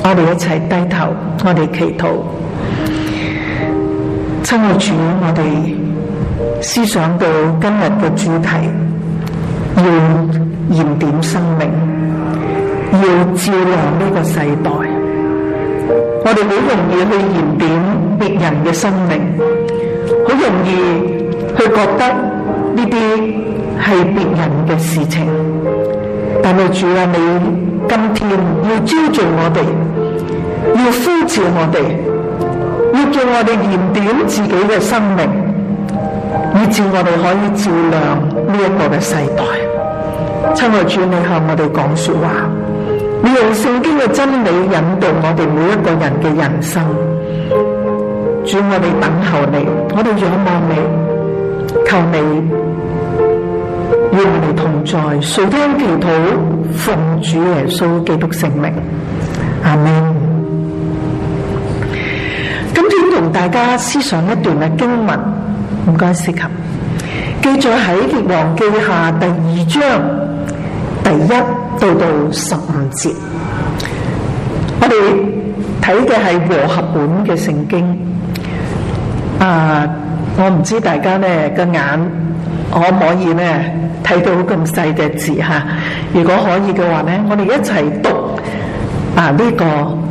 我哋一齊低頭，我哋祈禱。親愛主，我哋思想到今日嘅主題，要燃點生命，要照亮呢個世代。我哋好容易去燃點別人嘅生命，好容易去覺得呢啲係別人嘅事情。但係主啊，你今天要招聚我哋，要呼召我哋，要叫我哋燃點自己嘅生命，以致我哋可以照亮呢一個嘅世代。親愛主，你向我哋講說話，你用聖經嘅真理引導我哋每一個人嘅人生。主，我哋等候你，我哋仰望你，求你與我哋同在，垂聽祈禱，奉主耶穌基督聖名，阿們。今天同大家思想一段嘅經文，唔該適合記載喺列王記下第2章第1到15節。我哋睇嘅係和合本嘅聖經。我唔知大家咧個眼可唔可以咧睇到咁細嘅字吓？如果可以嘅話咧，我哋一齊讀呢個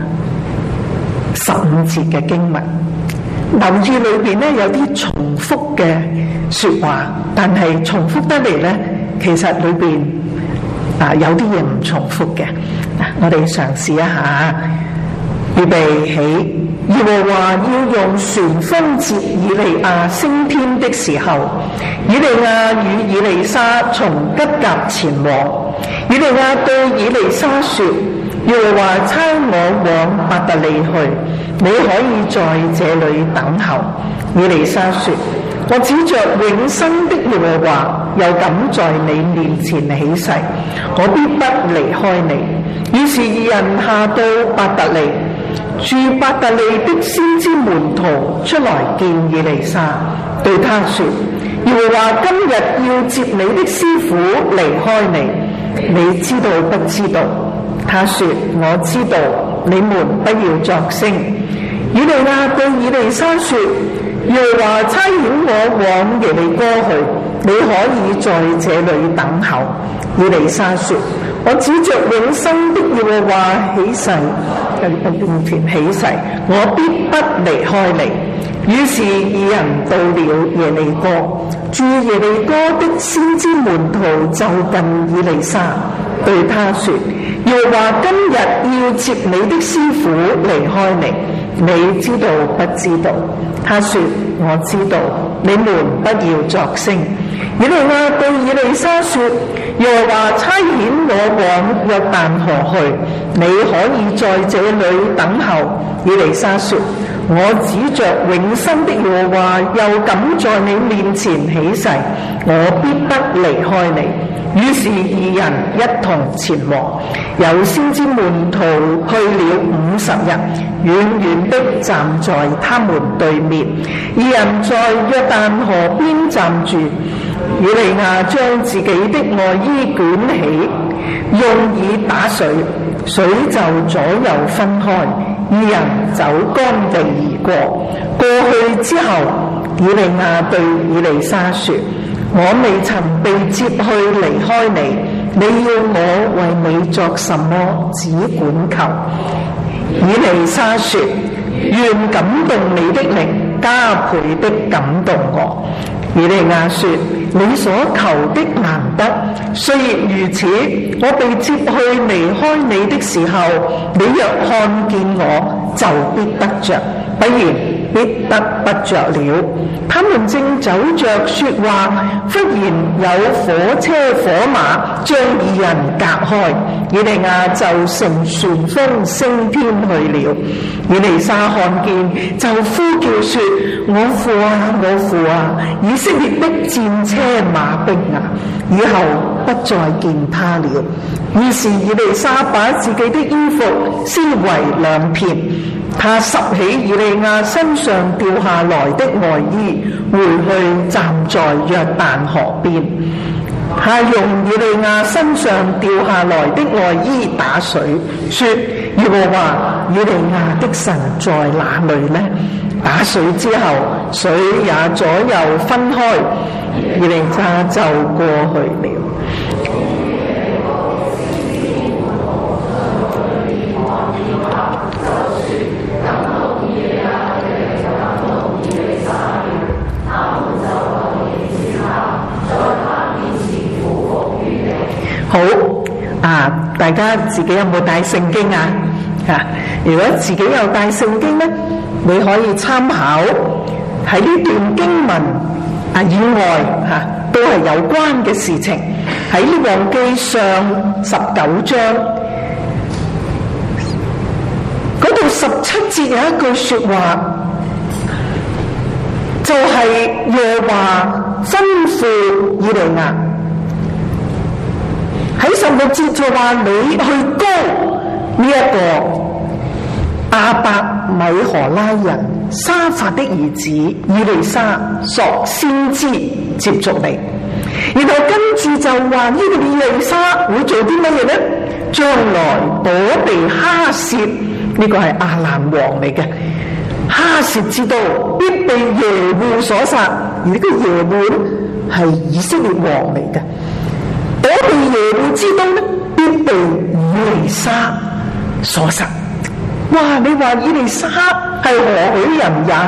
15節嘅經文。留意裏邊咧有啲重複嘅說話，但係重複得嚟咧，其實裏邊有啲嘢唔重複嘅。我哋嘗試一下，預備起。耶和華要用旋風接以利亞升天的時候，以利亞與以利沙從吉甲前往。以利亞對以利沙說：耶和華差我往伯特利去，你可以在這裏等候。以利沙說：我指着永生的耶和華，又敢在你面前起誓，我必不離開你。於是二人下到伯特利。住伯特利的先知門徒出來見以利沙，對他說：耶和華今日要接你的師傅離開你，你知道不知道？他說：我知道，你們不要作聲。以利亞對以利沙說：耶和華差遣我往耶利哥去，你可以在這裏等候。以利沙說：我指着永生的耶和華起誓，面前起誓，我必不離開你。於是二人到了耶利哥，住耶利哥的先知門徒就近以利沙，對他說：耶和華今日要接你的師傅離開你，你知道不知道？他說：我知道，你們不要作聲。以利亞對以利沙說：耶和華差遣我往約旦河去，你可以在這裏等候。以利沙說：我指着永生的耶和華，又敢在你面前起誓，我必不離開你。於是二人一同前往，有先知門徒去了50日，遠遠的站在他們對面。二人在約旦河邊站住。以利亞將自己的外衣捲起，用以打水，水就左右分開，二人走乾地而過。過去之後，以利亞對以利沙說：我未曾被接去離開你，你要我為你作什麼，只管求。以利沙說：願感動你的靈加倍的感動我。以利亞說：你所求的難得，雖然如此，我被接去離開你的時候，你若看見我，就必得着，不然必得不着了。他們正走着說話，忽然有火車火馬將二人隔開，以利亞就乘旋風升天去了。以利沙看見，就呼叫說：我父啊，我父啊！以色列的戰車馬兵啊，以後不再見他了。於是以利沙把自己的衣服撕為兩片，他拾起以利亞身上掉下來的外衣，回去站在約旦河邊。 下用以利亞身上掉下來的外衣打水，說：耶和華以利亞的神在哪裏呢？打水之後，水也左右分開，以利亞就過去了。好啊！大家自己有冇帶聖經啊？如果自己有帶聖經呢，你可以參考喺呢段經文以外都係有關嘅事情。喺列王記上19章嗰度17節有一句說話，就係耶和華吩咐以利亞。喺16節就話你去膏呢一個亞伯米荷拉人沙法的兒子以利沙作先知接續你，然後跟住就話呢個以利沙會做啲乜嘢呢？將來躲避哈薛，呢個係亞蘭王嚟嘅，哈薛之刀必被耶戶所殺，而呢個耶戶係以色列王嚟嘅。躲避耶戶之刀呢，必被以利沙所殺。哇！你話以利沙係何許人也？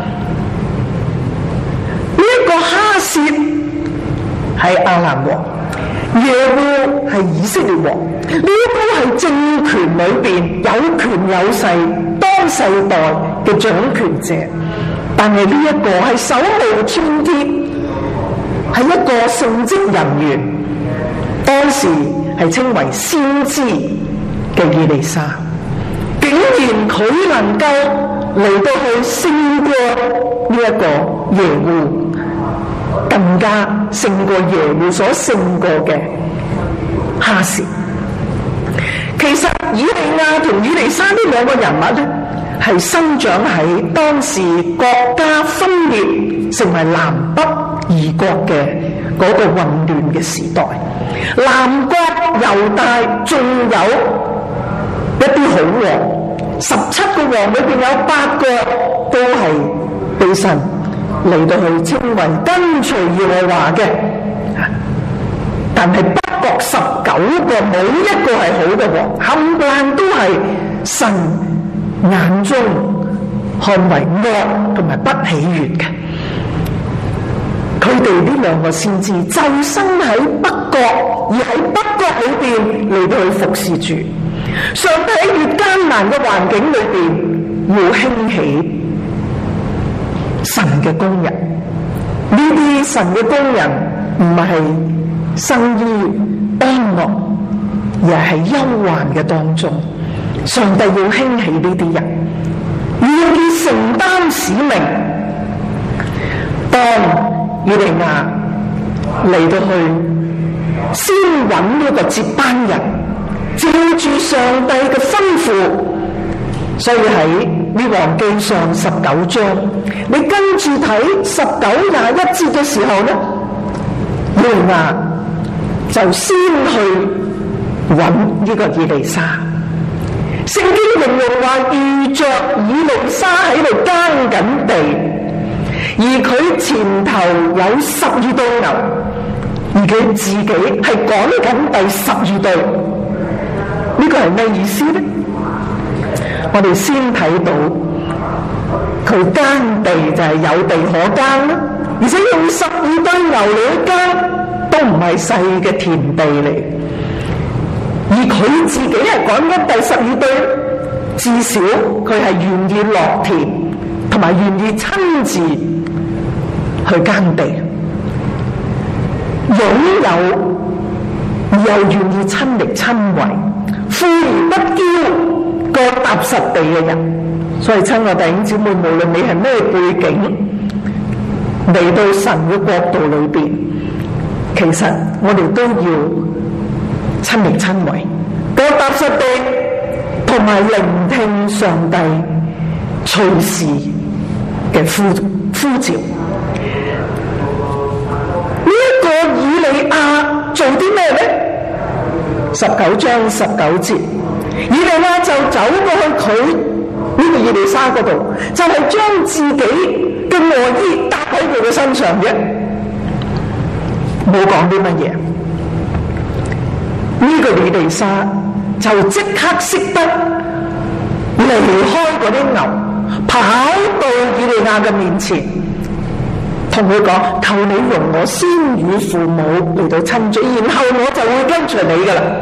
呢一個哈薛係亞蘭王，耶戶係以色列王，呢都係政權裏邊有權有勢當世代嘅掌權者。但係呢一個係手無寸鐵，係一個聖職人員。當時係稱為先知嘅以利沙，竟然佢能夠嚟到去勝過呢一個耶戶，更加勝過耶戶所勝過嘅哈薛。其實以利亞同以利沙呢兩個人物咧，係生長喺當時國家分裂成為南北二國嘅嗰個混亂嘅時代。南國猶大仲有一啲好王，17個王裏邊有8個都係被神嚟到去稱為跟隨耶和華嘅，但係北國19個冇一個係好嘅王，冚唪唥都係神眼中看為惡同埋不喜悅嘅。佢哋呢兩個先知就生喺北國，而喺北國裏邊嚟到去服侍主。上帝喺越艱難嘅環境裏邊，要興起神嘅工人。呢啲神嘅工人唔係生於安樂，而係憂患嘅當中。上帝要興起呢啲人，要佢承擔使命。當以利亞嚟到去先揾呢個接班人，照住上帝嘅吩咐，所以喺列王記上19章，你跟住睇19、21節嘅時候呢，以利亞就先去揾呢個以利沙。聖經形容話遇着以利沙喺度耕緊地，而佢前頭有12對牛，而佢自己係趕緊第12對。呢個係咩意思呢？我哋先睇到佢耕地就係有地可耕啦，而且用12對牛嚟耕都唔係細嘅田地嚟，而佢自己係趕緊第12對，至少佢係願意落田，同埋願意親自去耕地，擁有而又願意親力親為，富而不驕，腳踏實地嘅人。所以親愛弟兄姊妹，無論你係咩背景嚟到神嘅國度裏邊，其實我哋都要親力親為，腳踏實地，同埋聆聽上帝隨時嘅呼召。呢一個以利亞做啲咩呢？19章19節，以利亞就走過去佢呢個以利沙嗰度，就係將自己嘅外衣搭喺佢嘅身上嘅，冇講啲乜嘢。呢個以利沙就即刻識得離開嗰啲牛，跑到以利亞嘅面前，同佢講：求你容我先與父母嚟到親嘴，然後我就會跟隨你噶啦。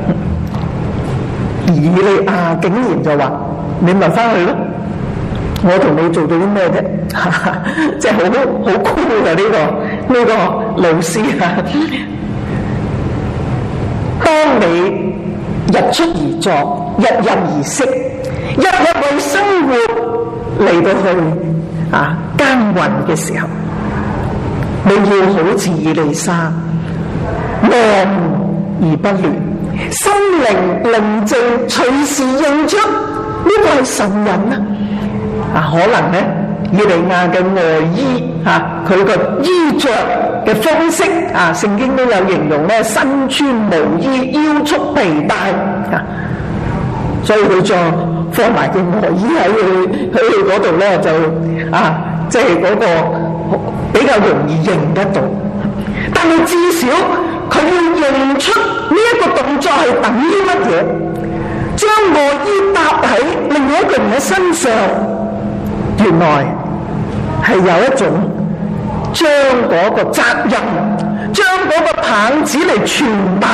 以利亞竟然就話：你咪翻去咯，我同你做到啲咩啫？即係好酷嘅呢個老師啊！當你日出而作，日入而息，日日為生活嚟到去耕耘嘅時候，你要好似以利沙，安而不亂，心靈寧靜，隨時認出呢個係神人啊！可能咧，以利亞嘅外衣佢個衣着嘅方式聖經都有形容咧，身穿毛衣，腰束皮帶所以佢再放埋件外衣喺佢嗰度咧，就即係嗰個比較容易認得到。但係至少佢要認出呢一個動作係等於乜嘢，將外衣搭喺另外一個人嘅身上，原來係有一種將嗰個責任，將嗰個棒子嚟傳達，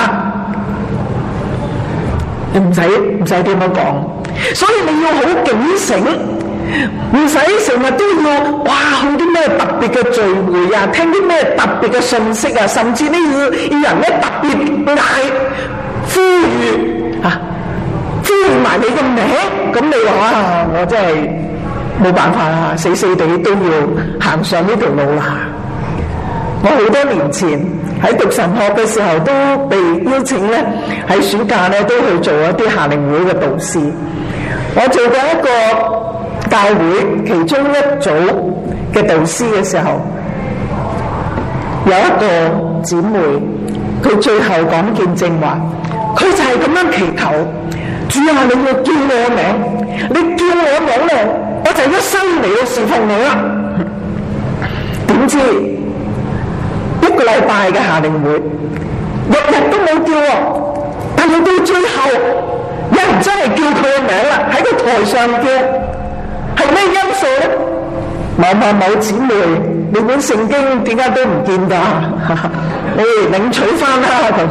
你唔使點樣講，所以你要好警醒，唔使成日都要去啲咩特別嘅聚會啊，聽啲咩特別嘅信息啊，甚至呢要人咧特別嗌呼籲埋你個名，咁你話我真係冇辦法啦，死死地都要行上呢條路啦。我好多年前喺讀神學嘅時候，都被邀請咧喺暑假咧都去做一啲夏令會嘅導師。我做過一個教會其中一組嘅導師嘅時候，有一個姊妹，佢最後講見證話，佢就係咁樣祈求：主啊，你要叫我名，你叫我名咧，我就一生嚟到侍奉你啦。點知1個禮拜嘅夏令會，日日都冇叫我，但係到最後有人真係叫佢嘅名啦，喺個台上叫，係咩因素咧？某姊妹，你本聖經點解都唔見㗎？你領取翻啦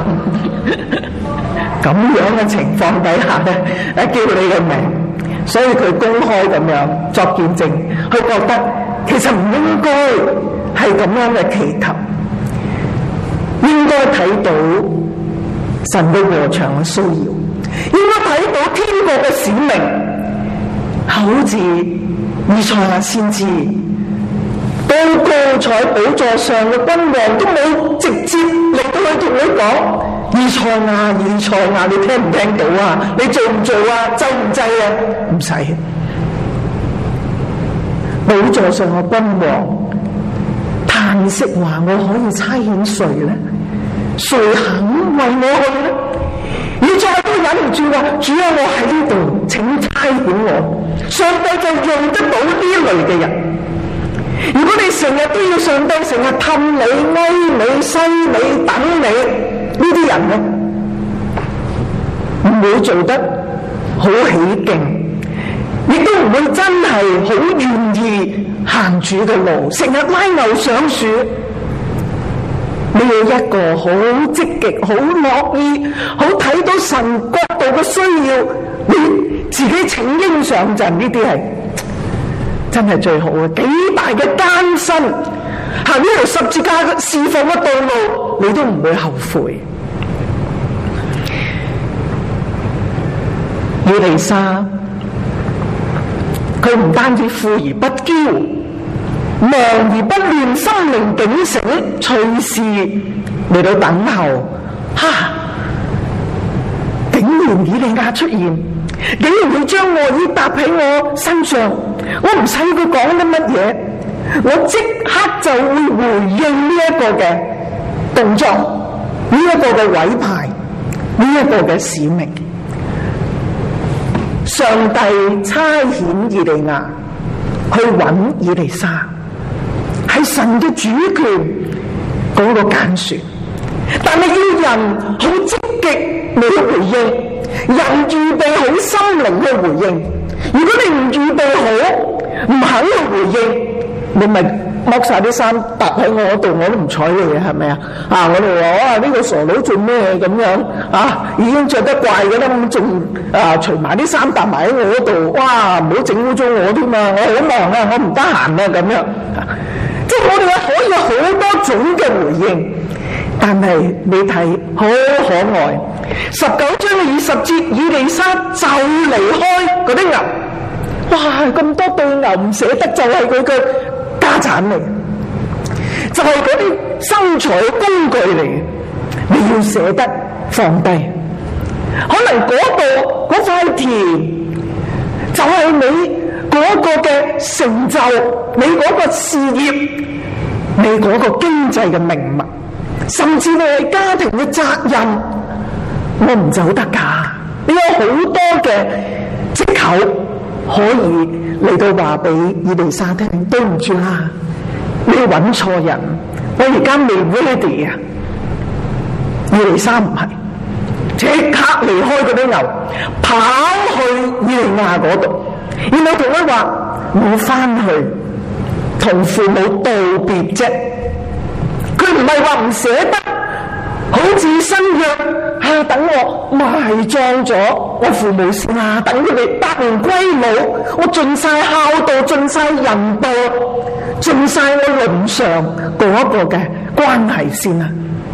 咁樣嘅情況底下咧，叫你嘅名，所以佢公開咁樣作見證，佢覺得其實唔應該係咁樣嘅祈求，應該睇到神嘅禾場嘅需要，應該睇到天國嘅使命，好似以賽亞先知到高彩寶座上嘅君王都冇直接嚟到去同你講：以賽亞，你聽唔聽到啊？你做唔做啊？制唔制啊？唔使。寶座上嘅君王嘆息話：我可以差遣誰呢？誰肯為我去呢？以賽亞都忍唔住話：主啊，我喺呢度，請差遣我。上帝就用得到呢類嘅人。如果你成日都要上帝成日氹你、哀你、西你、等你，呢啲人咧唔會做得好起勁，亦都唔會真係好願意行主嘅路，成日拉牛上樹。你要一個好積極、好樂意、好睇到神國度嘅需要，你自己請纓上陣，呢啲係真係最好嘅。幾大嘅艱辛，行呢條十字架侍奉嘅道路，你都唔會後悔。以利沙，佢唔單止富而不驕，忙而不亂，心靈警醒，隨時嚟到等候。竟然以利亞出現，竟然佢將外衣搭喺我身上，我唔使佢講啲乜嘢，我即刻就會回應呢一個嘅動作，呢一個嘅委派，呢一個嘅使命。上帝差遣以利亞去揾以利沙，係神嘅主權嗰個揀選，但係要人好積極嚟去回應，人預備好心靈去回應。如果你唔預備好，唔肯去回應，你咪剝晒啲衫搭喺我度，我都唔睬你嘅，係咪啊？我哋話哇，呢個傻佬做咩咁樣啊？已經着得怪嘅啦，咁仲除埋啲衫搭埋喺我度，哇！唔好整污糟我添啊！我好忙啊，我唔得閒啊，咁樣。即係我哋可以有好多種嘅回應，但係你睇好可愛。19章嘅20節，以利沙就離開嗰啲牛，哇！咁多對牛唔捨得，就係佢嘅家產嚟，就係嗰啲生財工具嚟，你要捨得放低。可能嗰度嗰塊田就係你嗰個嘅成就，你嗰個事業，你嗰個經濟嘅命脈，甚至你係家庭嘅責任，我唔走得㗎。你有好多嘅藉口可以嚟到話俾以利沙聽，對唔住啦，你揾錯人，我而家未 ready 啊！以利沙唔係，即刻離開嗰啲牛，跑去以利亞嗰度，然後同佢話：我翻去同父母道別啫。佢唔係話唔捨得，好似新約等我埋葬咗我父母先啦，等佢哋百年歸老，我盡晒孝道，盡晒仁道，盡晒我倫常嗰一個嘅關係先啦。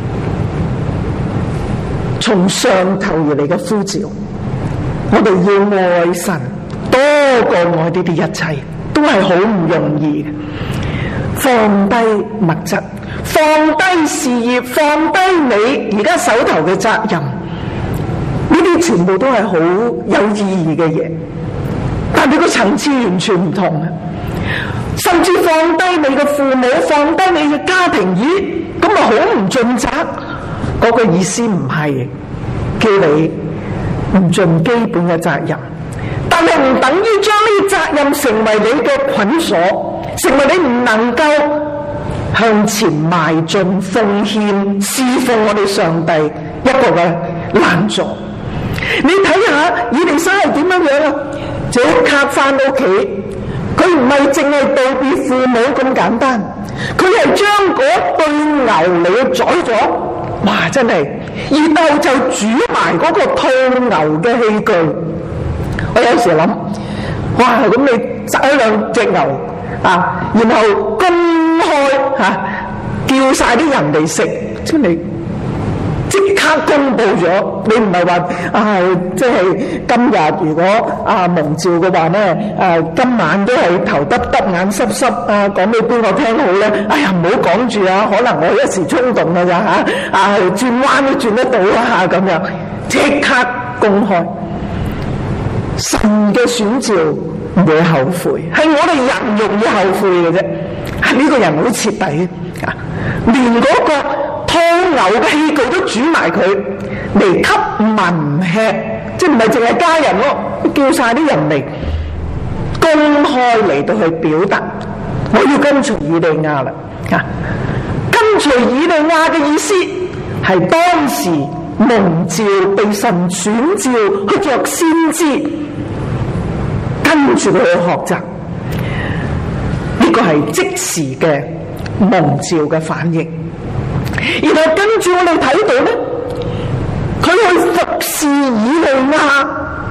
從上頭而嚟嘅呼召，我哋要愛神多過愛呢啲一切，都係好唔容易嘅。放低物質，放低事業，放低你而家手頭嘅責任，呢啲全部都係好有意義嘅嘢，但係個層次完全唔同啊！甚至放低你嘅父母，放低你嘅家庭，咦，咁咪好唔盡責？嗰個意思唔係叫你唔盡基本嘅責任，但係唔等於將呢個責任成為你嘅捆鎖，成為你唔能夠向前邁進、奉獻、侍奉我哋上帝一個嘅攔阻。你睇下以利沙係點樣樣啊？即刻翻屋企，佢唔係淨係道別父母咁簡單，佢係將嗰對牛嚟宰咗。哇！真係，然後就煮埋嗰個套牛嘅器具。我有時諗，哇！咁你殺咗2隻牛然後公開叫晒啲人嚟食，即係即刻公布咗。你唔係話即係今日如果蒙召嘅話咧，今晚都係頭耷耷眼濕濕講俾邊個聽好咧？哎呀，唔好講住啊，可能我一時衝動㗎咋轉彎都轉得到啦咁樣，即刻公開。神嘅選召唔會後悔，係我哋人容易後悔嘅啫。呢個人好徹底連嗰個套牛嘅器具都煮埋佢嚟給民吃，即係唔係淨係家人咯，叫晒啲人嚟公開嚟到去表達，我要跟隨以利亞啦。跟隨以利亞嘅意思係當時蒙召被神選召去作先知，跟住佢去學習，呢個係即時嘅蒙召嘅反應。然後跟住我哋睇到咧，佢去服侍以利亞。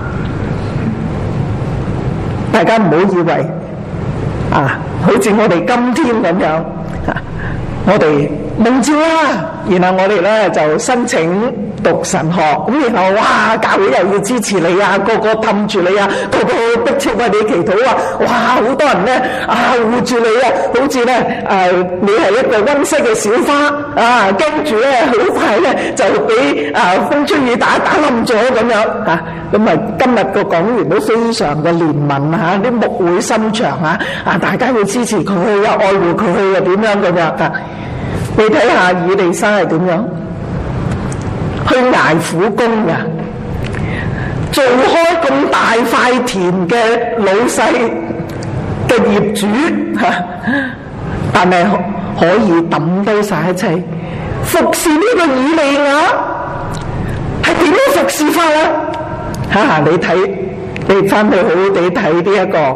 大家唔好以為好似我哋今天咁樣我哋蒙召啦，然後我哋咧就申請讀神學，咁然後哇，教會又要支持你啊，個個氹住你啊，個個迫切為你祈禱啊，哇，好多人咧護住你啊，好似咧你係一個溫室嘅小花啊，跟住咧好快咧就俾風吹雨打冧咗咁樣嚇。咁啊，今日個講員都非常嘅憐憫嚇，啲牧會心腸啊，大家要支持佢啊，愛護佢啊，點樣咁樣啊？你睇下以利沙係點樣？去捱苦工㗎，做開咁大塊田嘅老細嘅業主但係可以抌低晒一切服侍呢個以利亞，係點樣服侍法啊？你翻去好好地睇呢一個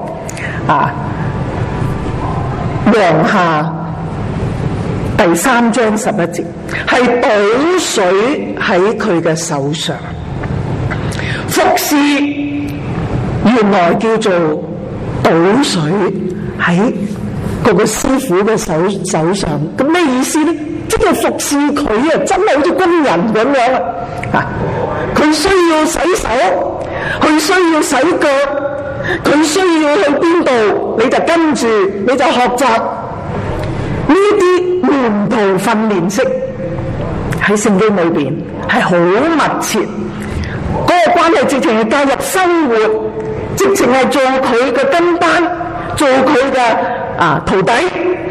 王下第3章11節，係倒水喺佢嘅手上，服侍原來叫做倒水喺嗰個師傅嘅手上。咁咩意思呢？即係服侍佢啊，真係好似工人咁樣啊！佢需要洗手，佢需要洗腳，佢需要去邊度，你就跟住，你就學習。呢啲門徒訓練式喺聖經裏邊係好密切，嗰個關係直情係介入生活，直情係做佢嘅跟班，做佢嘅徒弟，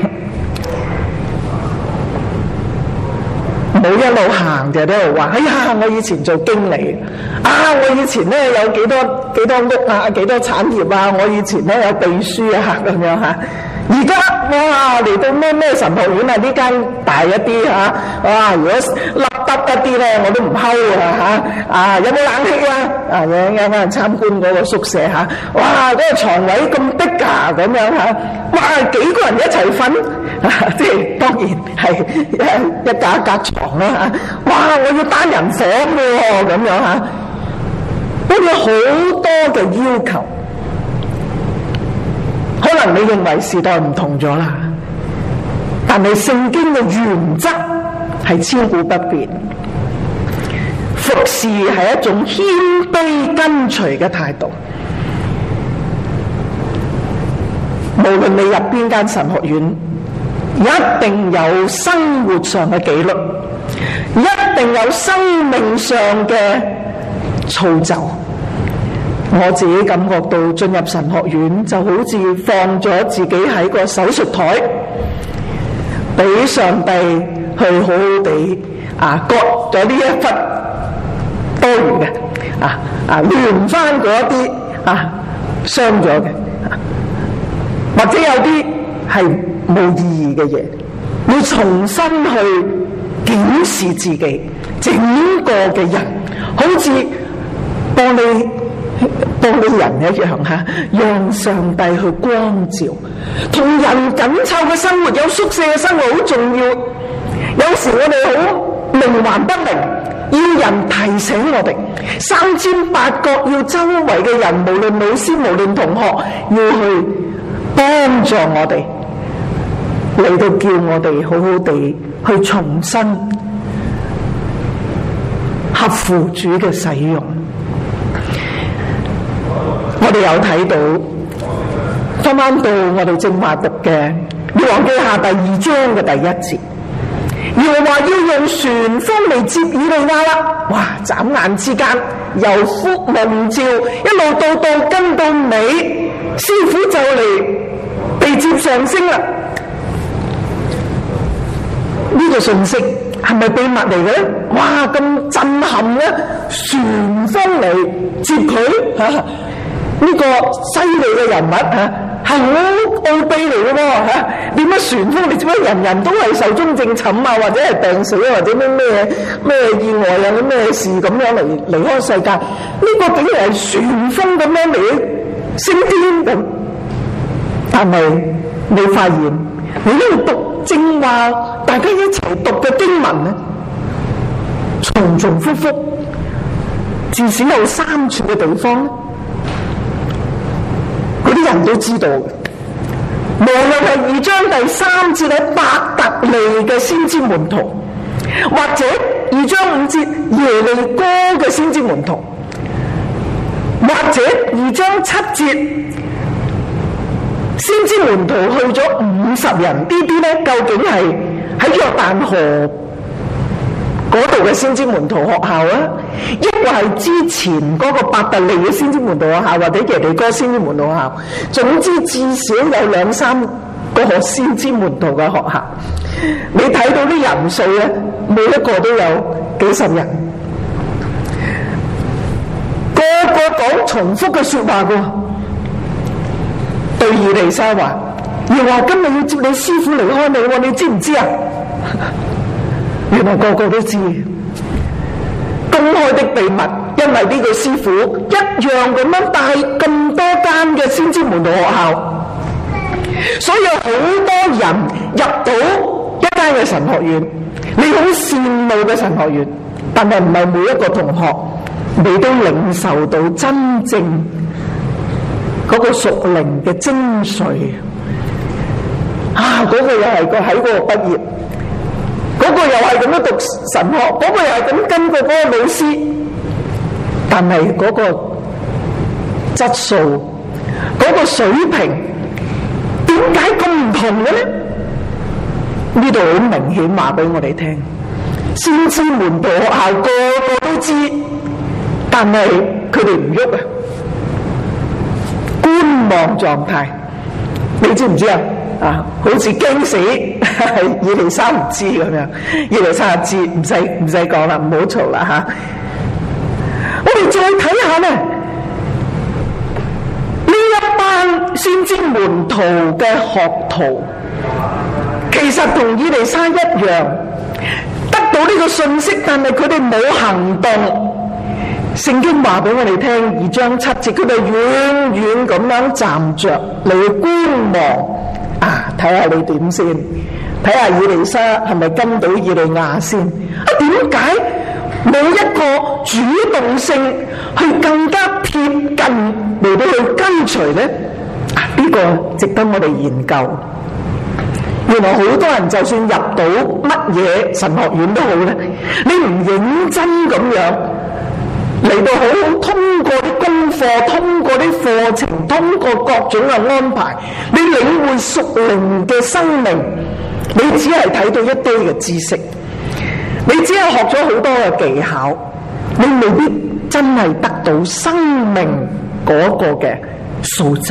冇一路行就喺度話：哎呀，我以前做經理我以前咧有幾多屋啊，幾多產業啊，我以前咧有秘書咁樣嚇。而家哇嚟到咩神學院啊，呢間大一啲哇！如果凹得一啲咧，我都唔睺有冇冷氣有冇人參觀嗰個宿舍哇！嗰個床位咁逼咁樣哇！幾個人一齊瞓即係當然係一格一格床啦哇！我要單人房喎咁樣我有好多嘅要求。可能你認為時代唔同咗啦，但係聖經嘅原則係千古不變。服侍係一種謙卑跟隨嘅態度。無論你入邊間神學院，一定有生活上嘅紀律，一定有生命上嘅操就。我自己感覺到進入神學院就好似放咗自己喺個手術台，俾上帝去好好地割咗呢一忽多餘嘅亂翻嗰啲傷咗嘅或者有啲係冇意義嘅嘢，要重新去檢視自己整個嘅人，好似當你人一樣讓上帝去光照。同人緊湊嘅生活，有宿舍嘅生活好重要。有時我哋好冥頑不靈，要人提醒我哋，三尖八角要周圍嘅人，無論老師無論同學，要去幫助我哋，嚟到叫我哋好好地去重新合乎主嘅使用。我哋有睇到翻到我哋正話讀嘅《列王記下》第2章嘅第1節，耶和華要用旋風嚟接以利亞啦！哇！眨眼之間由蒙召一路到跟到尾，師傅就嚟被接上升啦！呢個信息係咪秘密嚟嘅咧？哇！咁震撼咧，旋風嚟接佢呢個犀利嘅人物係好奧秘嚟嘅喎點解旋風？你做乜人人都係壽終正寢或者係病死或者咩意外咩事咁樣嚟離開世界？呢個竟然係旋風咁樣嚟升天咁。但係你發現你呢度讀正話大家一齊讀嘅經文咧，重重複複，至少有3處嘅地方咧，嗰啲人都知道嘅。無論係2章第3節喺伯特利嘅先知門徒，或者 2章5節耶利哥嘅先知門徒，或者2章7節先知門徒去咗50人，呢啲咧究竟係喺約旦河嗰度嘅先知門徒學校啊，抑或係之前嗰個伯特利嘅先知門徒學校，或者耶利哥先知門徒學校？總之至少有2-3個先知門徒嘅學校。你睇到啲人數咧，每一個都有幾十人，個個講重複嘅說話㗎。對以利沙話：要話今日要接你師傅離開你喎，你知唔知啊？原來個個都知，公開的秘密，因為呢個師傅一樣咁樣帶咁多間嘅先知門徒學校，所以有好多人入到一間嘅神學院，你好羨慕嘅神學院，但係唔係每一個同學你都領受到真正嗰個屬靈嘅精髓啊！嗰個又係個喺嗰度畢業，嗰個又係咁樣讀神學，嗰個又係咁跟過嗰個老師，但係嗰個質素、嗰個水平點解咁唔同嘅咧？呢度好明顯話俾我哋聽，先知門徒學校個個都知，但係佢哋唔喐啊，觀望狀態。你知唔知啊？啊，好似驚死以利沙唔知咁樣，以利沙知，唔使講啦，唔好嘈啦吓。我哋再睇下咧，呢一班先知門徒嘅學徒，其實同以利沙一樣，得到呢個信息，但係佢哋冇行動。聖經話俾我哋聽，2章7節，佢哋遠遠咁樣站着嚟觀望。啊，睇下你點先，睇下以利沙係咪跟到以利亞先？啊，點解冇一個主動性去更加貼近嚟到去跟隨呢？啊，呢個值得我哋研究。原來好多人就算入到乜嘢神學院都好咧，你唔認真咁樣嚟到好好通過啲功課，通過啲課程，通過各種嘅安排，你領會屬靈嘅生命，你只係睇到一堆嘅知識，你只係學咗好多嘅技巧，你未必真係得到生命嗰個嘅素質。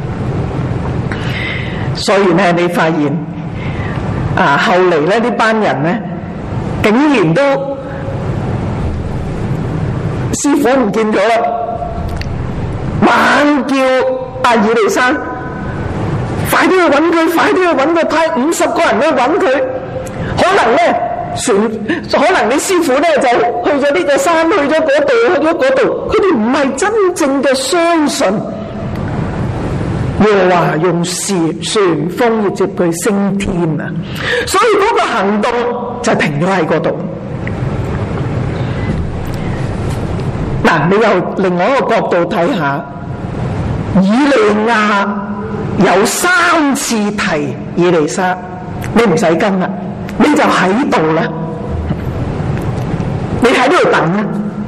所以咧，你發現啊，後嚟咧呢班人咧，竟然都師傅唔見咗啦，猛叫阿以利沙快啲去揾佢，快啲去揾佢，派50個人去揾佢。可能你師傅咧就去咗呢個山，去咗嗰度，去咗嗰度，佢哋唔係真正嘅相信耶和華用旋風要接佢升天啊！所以嗰個行動就停咗喺嗰度。嗱，你由另外一個角度睇下，以利亞有3次提以利沙，你唔使跟啦，你就喺度啦，你喺呢度等啦，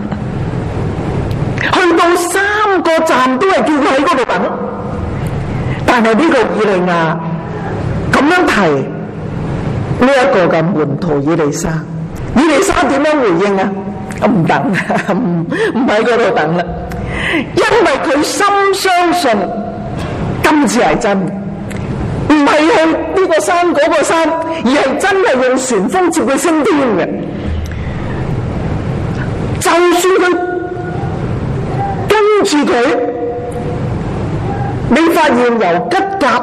去到3個站都係叫佢喺嗰度等。但係呢個以利亞咁樣提呢一個嘅門徒以利沙，以利沙點樣回應啊？唔等，唔喺嗰度等啦，因為佢深相信今次係真，唔係去呢個山嗰個山，而係真係用旋風接佢升天嘅。就算佢跟住佢，你發現由吉甲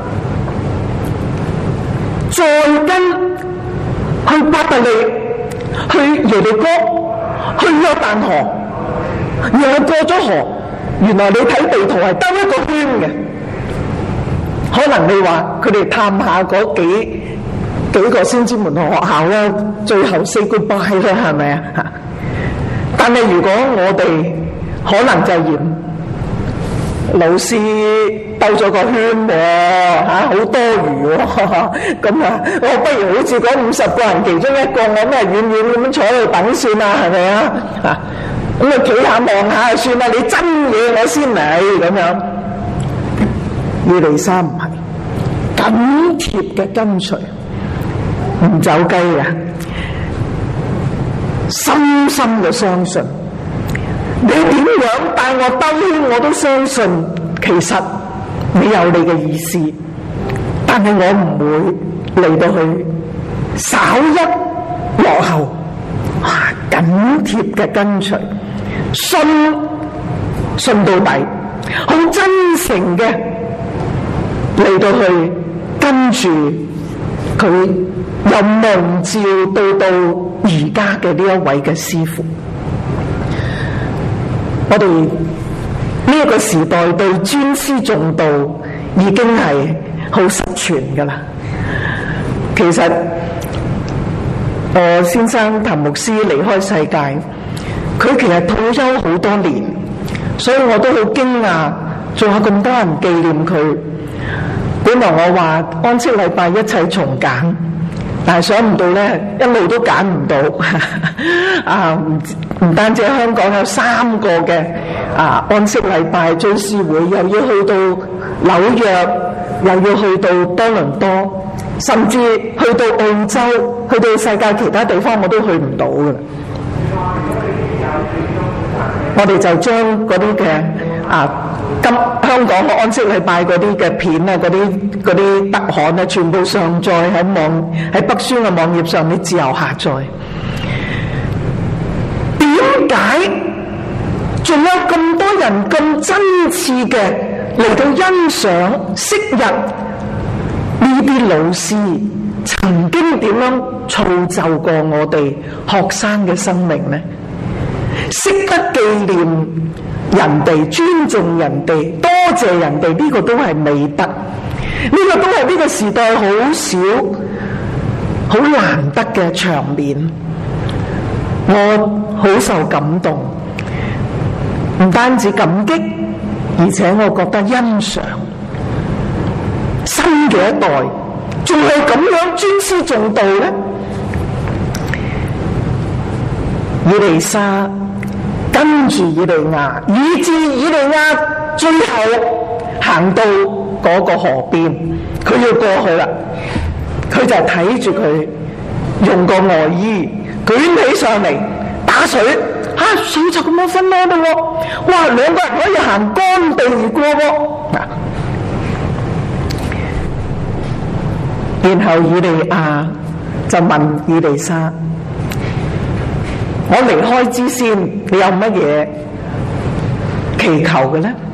再跟去伯特利，去耶利哥，去約旦河，又過咗河，原來你睇地圖係兜一個圈嘅。可能你話佢哋探下嗰幾個先知門徒學校啦，最後 say goodbye 啦，係咪啊？但係如果我哋可能就嫌老師兜咗個圈喎，好多餘喎，咁啊，我不如好似嗰50個人其中一個，我咩遠遠咁樣坐喺度等算啦，係咪啊？咁啊企下望下算啦，你真嘢我先嚟咁樣。以利沙唔係緊貼嘅跟隨，唔走雞嘅，深深嘅相信。你點樣帶我兜圈，我都相信其實你有你嘅意思，但係我唔會嚟到去稍一落後，緊貼嘅跟隨，信到底，好真誠嘅嚟到去跟住佢，由蒙召到而家嘅呢一位嘅師父。我哋呢一個時代對尊師重道已經係好失傳噶啦。其實我先生譚牧師離開世界，佢其實退休好多年，所以我都好驚訝，仲有咁多人紀念佢。本來我話安息禮拜一切從簡，但係想唔到咧，一路都揀唔到。唔單止香港有3個嘅安息禮拜追思會，又要去到紐約，又要去到多倫多，甚至去到澳洲，去到世界其他地方我都去唔到㗎。我哋就將嗰啲嘅香港嘅安息禮拜嗰啲嘅片啊，嗰啲特刊啊，全部上載喺北宣嘅網頁上面自由下載。點解仲有咁多人咁真摯嘅嚟到欣賞昔日呢啲老師曾經點樣造就過我哋學生嘅生命呢？識得紀念人哋，尊重人哋，多謝人哋，呢個都係美德，呢個都係呢個時代好少好難得嘅場面。我好受感動，唔單止感激，而且我覺得欣賞新嘅一代仲係咁樣尊師重道呢。以利沙跟住以利亞，以至以利亞最後行到嗰個河邊，佢要過去啦，佢就睇住佢用個外衣捲起上嚟打水，水就咁樣分開啦喎！哇，兩個人可以行乾地而過喎。然後以利亞就問以利沙：我離開之先，你有乜嘢祈求嘅呢？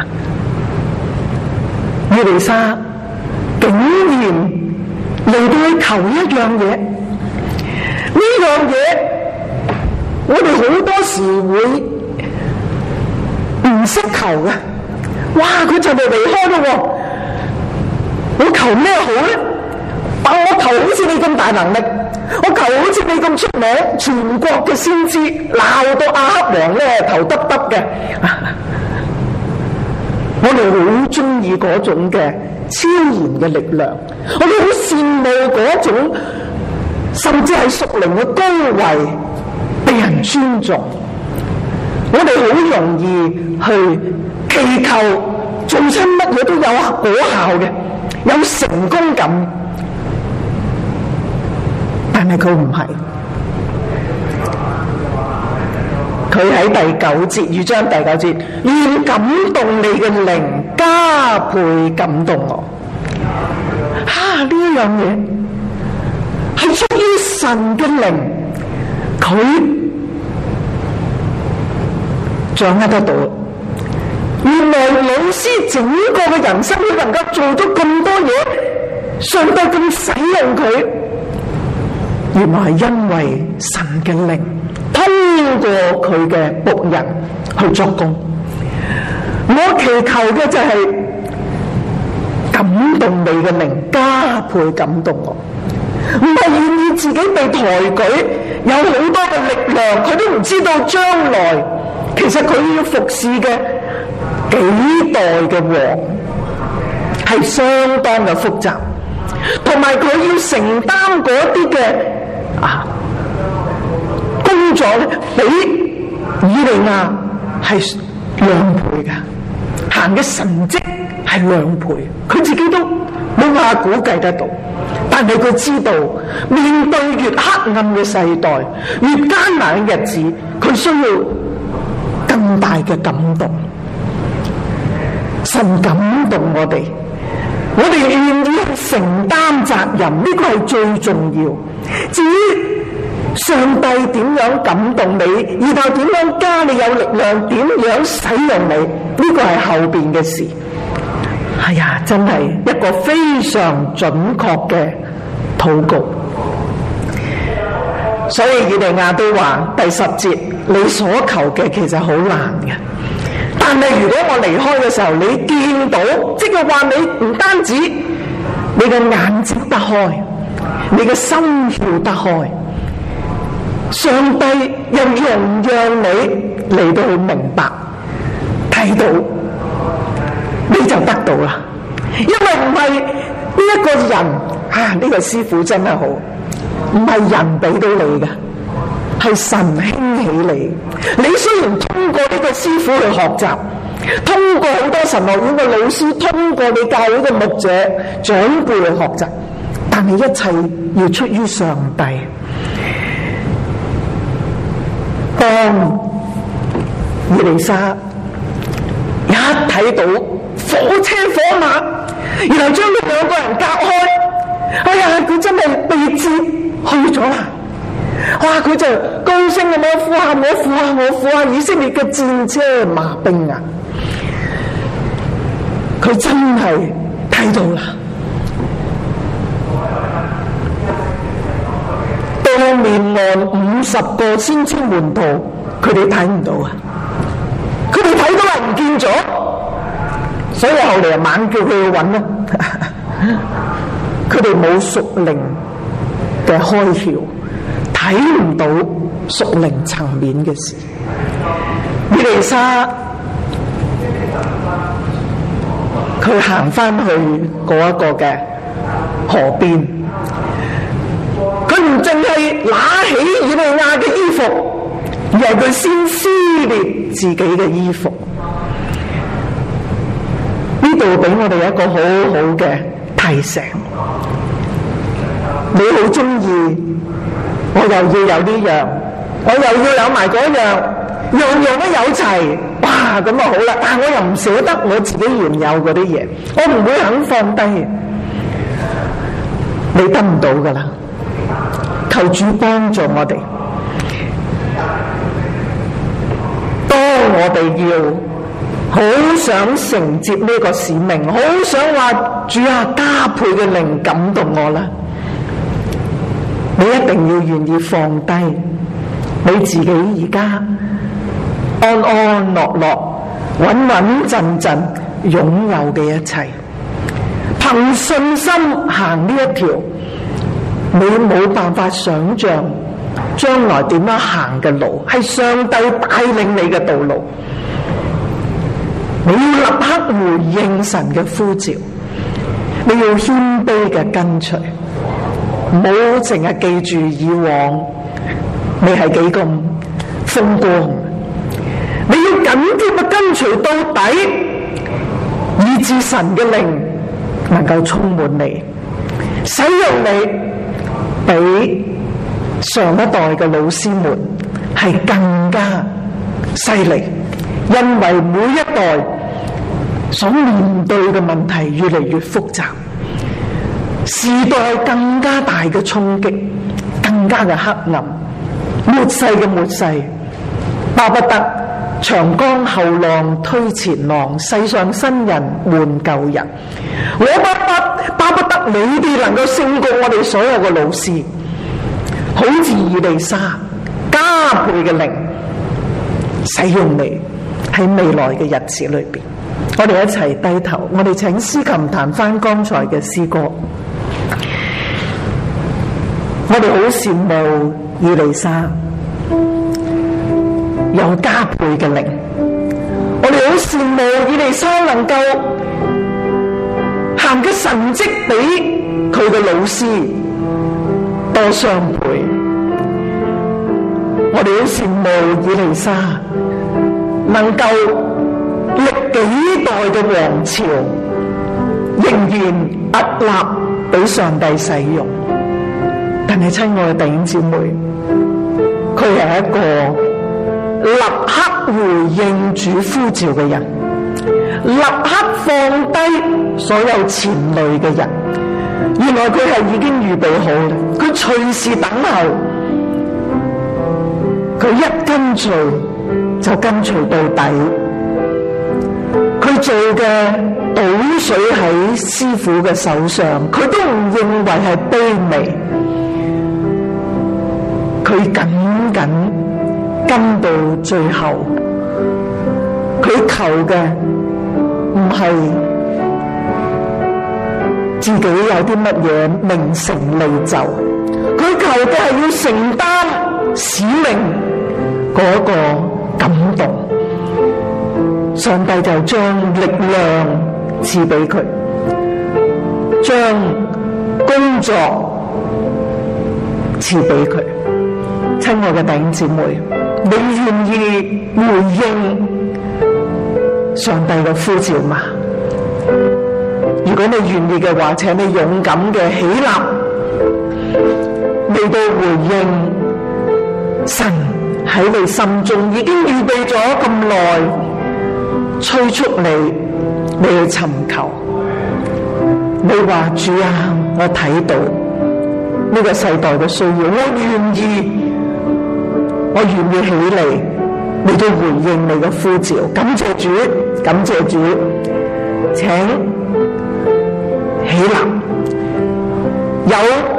以利沙竟然嚟到去求一樣嘢，呢樣嘢我哋好多時會唔識求嘅。哇！佢就嚟離開咯喎，我求咩好呢？我求好似你咁大能力，我求好似你咁出名，全國嘅先知鬧到亞哈王咧頭耷耷嘅。我哋好中意嗰種嘅超然嘅力量，我哋好羨慕嗰種甚至係屬靈嘅高位被人尊重。我哋好容易去祈求做親乜嘢都有果效嘅，有成功感。但係佢唔係，佢喺第9節2章第9節，願感動你嘅靈加倍感動我。呢一樣嘢係出於神嘅靈，佢掌握得到。原來老師整個嘅人生都能夠做到咁多嘢，上帝咁使用佢，原來係因為神嘅靈通過佢嘅僕人去作工。我祈求嘅就係感動你嘅靈加倍感動我，唔係願意自己被抬舉，有好多嘅力量，佢都唔知道將來其實佢要服侍嘅幾代嘅王，係相當嘅複雜，同埋佢要承擔嗰啲嘅工作咧，比以利亞係兩倍嘅，行嘅神蹟係兩倍，佢自己都冇話估計得到。但係佢知道，面對越黑暗嘅世代，越艱難嘅日子，佢需要更大嘅感動。神感動我哋，我哋願意承擔責任，呢個係最重要。至於上帝點樣感動你，然後點樣加你有力量，點樣使用你，呢個係後邊嘅事。哎呀，真係一個非常準確嘅禱告。所以以利亞都話第10節，你所求嘅其實好難嘅，但係如果我離開嘅時候，你見到，即係話你唔單止你嘅眼睛得開，你嘅心竅得開，上帝又容讓你嚟到去明白睇到，你就得到啦。因為唔係呢一個人呢個師傅真係好，唔係人俾到你嘅，係神興起你。你雖然通過呢個師傅去學習，通過好多神學院嘅老師，通過你教會嘅牧者長輩去學習，但係一切要出於上帝。當以利沙一睇到火車火馬，然後將佢兩個人隔開，哎呀，佢真係被接去咗啦！哇，佢就高聲咁樣呼喊，我呼喊，我呼喊，以色列嘅戰車馬兵啊！佢真係睇到啦。對面岸50個先知門徒，佢哋睇唔到啊！佢哋睇到係唔見咗，所以後嚟猛叫佢去揾咯。佢哋冇屬靈嘅開竅，睇唔到屬靈層面嘅事。以利沙佢行翻去嗰一個嘅河邊，佢唔淨係拿起以利亞嘅衣服，而係佢先撕裂自己嘅衣服。呢度俾我哋一個好好嘅提醒。你好中意，我又要有呢樣，我又要有埋嗰樣，樣樣都有齊，哇，咁啊好啦！但係我又唔捨得我自己原有嗰啲嘢，我唔會肯放低。你得唔到噶啦，求主幫助我哋。當我哋要好想承接呢個使命，好想話主啊，加倍嘅靈感動我啦，你一定要願意放低你自己而家安安樂樂、穩穩陣陣擁有嘅一切，憑信心行呢一條你冇辦法想象將來點樣行嘅路，係上帝帶領你嘅道路。你要立刻回應神嘅呼召，你要謙卑嘅跟隨，唔好淨係記住以往你係幾咁風光，你要緊貼嘅跟隨到底，以致神嘅靈能夠充滿你，使用你比上一代嘅老師們係更加犀利。因為每一代所面對嘅問題越嚟越複雜，時代更加大嘅衝擊，更加嘅黑暗，末世嘅末世，巴不得長江後浪推前浪，世上新人換舊人。我巴不得你哋能夠勝過我哋所有嘅老師，好似以利沙加倍嘅靈使用你。喺未來嘅日子裏邊，我哋一齊低頭，我哋請司琴彈翻剛才嘅詩歌。我哋好羨慕以利沙有加倍嘅靈， 我哋好羨慕以利沙能夠行嘅神蹟比佢嘅老師多雙倍。我哋好羨慕以利沙能夠歷幾代嘅王朝仍然屹立俾上帝使用。但係親愛嘅弟兄姊妹，佢係一個立刻回應主呼召嘅人，立刻放低所有纏累嘅人。原來佢係已經預備好啦，佢隨時等候，佢一跟隨就跟隨到底。佢做嘅倒水喺師傅嘅手上，佢都唔認為係卑微，佢緊緊跟到最後。佢求嘅唔係自己有啲乜嘢名成利就，佢求嘅係要承擔使命嗰個感動。上帝就將力量賜俾佢，將工作賜俾佢。親愛嘅弟兄姊妹，你願意回應上帝嘅呼召嗎？如果你願意嘅話，請你勇敢嘅起立，嚟到回應神喺你心中已經預備咗咁耐，催促你去尋求。你話主啊，我睇到呢個世代嘅需要，我願意起嚟，你都回應你嘅呼召。感謝主，感謝主，請起立，有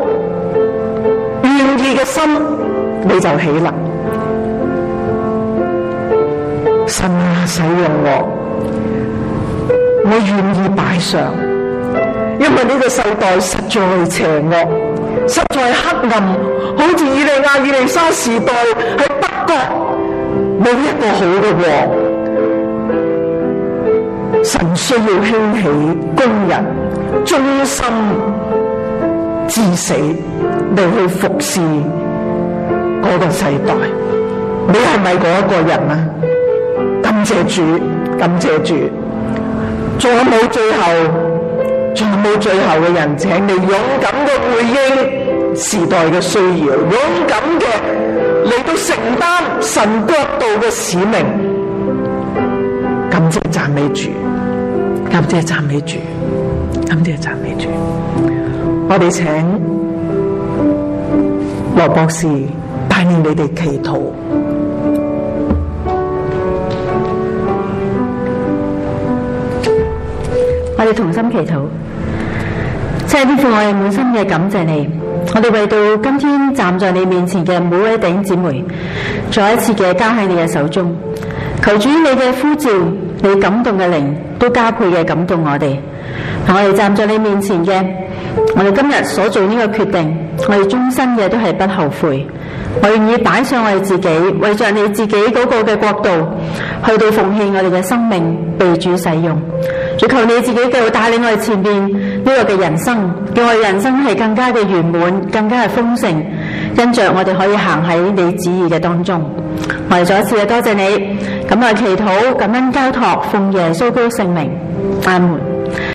願意嘅心你就起立。神啊，使用我願意擺上，因為呢個世代實在邪惡，實在黑暗，好似以利亞、以利沙時代喺北國冇一個好嘅王。神需要興起工人，忠心至死嚟去服侍嗰個世代。你係咪嗰一個人啊？感謝主，感謝主。仲有冇最後嘅人？請你勇敢嘅回應時代嘅需要，勇敢嘅嚟到承擔神國度嘅使命。感謝讚美主，感謝讚美主，感謝讚美主。我哋請羅博士帶領你哋祈禱。 我哋同心祈禱，即係天父，我哋滿心嘅感謝你。我哋為到今天站在你面前嘅每位弟兄姊妹，再一次嘅交喺你嘅手中。求主你嘅呼召，你感動嘅靈都加倍嘅感動我哋。我哋站在你面前嘅，我哋今日所做呢個決定，我哋終身嘅都係不後悔。我願意擺上我哋自己，為着你自己嗰個嘅國度，去到奉獻我哋嘅生命被主使用。主求你自己繼續帶領我哋前邊呢個嘅人生，叫我哋人生係更加嘅圓滿，更加係豐盛，因着我哋可以行喺你旨意嘅當中。我哋再一次嘅多謝你，咁我祈禱感恩交託，奉耶穌基督聖名，阿門。